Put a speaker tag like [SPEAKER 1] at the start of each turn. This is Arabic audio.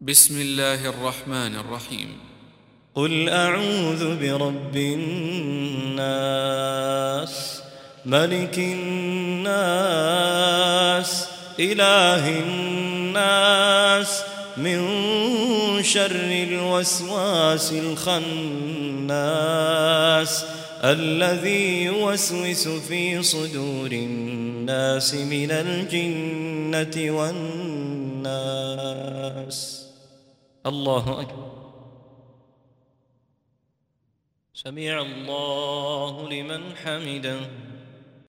[SPEAKER 1] بسم الله الرحمن الرحيم.
[SPEAKER 2] قل أعوذ برب الناس ملك الناس إله الناس من شر الوسواس الخناس الذي يوسوس في صدور الناس من الجنة والناس. الله أكبر. سمع الله لمن حمده.